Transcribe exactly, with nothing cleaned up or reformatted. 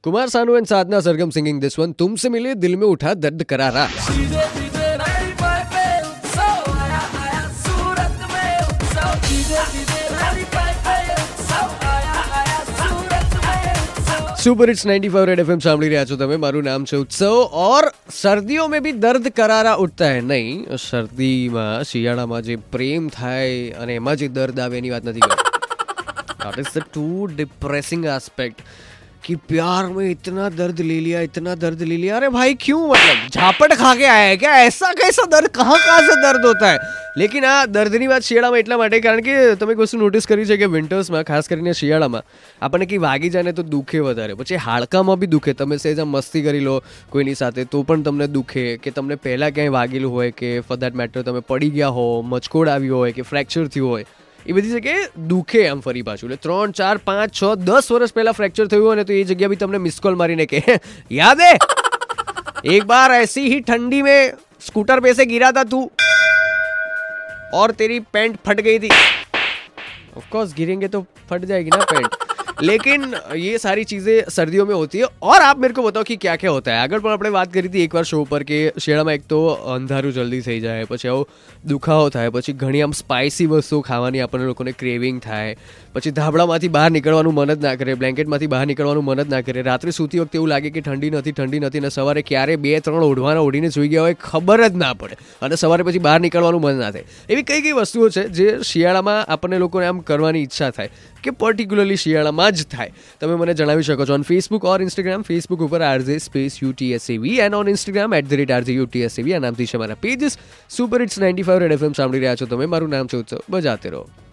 Kumar Sanu and Sadhana Sargam singing this one. तुमसे मिले दिल में उठा दर्द करारा. Super hits ninety five red FM સાંભળી રહ્યા છો તમે. મારું નામ છે ઉત્સવ. ઓર सर्दियों में भी दर्द करारा उठता है. નહીં, શરદીમાં શિયાળામાં જે પ્રેમ થાય અને એમાં જે દર્દ આવે એની વાત નથી કરતો. That is the too depressing aspect कि प्यार में इतना दर्द ले लिया इतना दर्द ले लिया. अरे भाई क्यों, मतलब झापट खा के आया है क्या? ऐसा कैसा दर्द, कहाँ कहाँ से दर्द होता है? લેકિન આ દર્દની વાત શિયાળામાં એટલા માટે કારણ કે તમે એક વસ્તુ નોટિસ કરી છે કે વિન્ટર્સમાં, ખાસ કરીને શિયાળામાં આપણને કંઈ વાગી જાય ને તો દુખે વધારે, પછી હાડકામાં બી દુખે. તમે સહેજ આમ મસ્તી કરી લો કોઈની સાથે તો પણ તમને દુખે, કે તમને પહેલાં ક્યાંય વાગેલું હોય, કે ફોર દેટ મેટર તમે પડી ગયા હો, મચકોડ આવ્યો હોય, કે ફ્રેક્ચર થયું હોય, એ બધી જગ્યાએ દુખે આમ ફરી પાછું. એટલે ત્રણ ચાર પાંચ છ દસ વર્ષ પહેલાં ફ્રેક્ચર થયું હોય ને તો એ જગ્યા બી તમને મિસ કોલ મારીને કે યાદ હે એક બાર ऐसी ही ठंडी में स्कूटर पे से गिरा था तू और तेरी पैंट फट गई थी. ऑफ कोर्स गिरेंगे तो फट जाएगी ना पैंट. लेकिन ये सारी चीज़ें सर्दियों में होती है. और आप मेरे को बताओ कि क्या क्या होता है. આગળ પણ આપણે વાત કરી હતી એકવાર શો પર કે શિયાળામાં એક તો અંધારું જલ્દી થઈ જાય, પછી આવો દુખાવો થાય, પછી ઘણી આમ સ્પાઇસી વસ્તુઓ ખાવાની આપણને લોકોને ક્રેવિંગ થાય, પછી ધાબળામાંથી બહાર નીકળવાનું મન જ ના કરે, બ્લેન્કેટમાંથી બહાર નીકળવાનું મન જ ના કરે, રાત્રે સૂતી વખતે એવું લાગે કે ઠંડી નથી ઠંડી નથી ને સવારે ક્યારે બે ત્રણ ઓઢવાના ઓઢીને સૂઈ ગયા હોય ખબર જ ના પડે, અને સવારે પછી બહાર નીકળવાનું મન ના થાય. એવી કઈ કઈ વસ્તુઓ છે જે શિયાળામાં આપણને લોકોને આમ કરવાની ઈચ્છા થાય, કે પર્ટિક્યુલરલી શિયાળામાં જ થાય? તમે મને જણાવી શકો છો on Facebook or Instagram. Facebook ઉપર RJ space UTSAV and on Instagram at the rate RJ UTSAV. આ નામથી છે મારા pages. Super hits ninety five red FM સાંભળી રહ્યા છો તમે. મારું નામ છે ઉત્સવ. બજાતે રહો.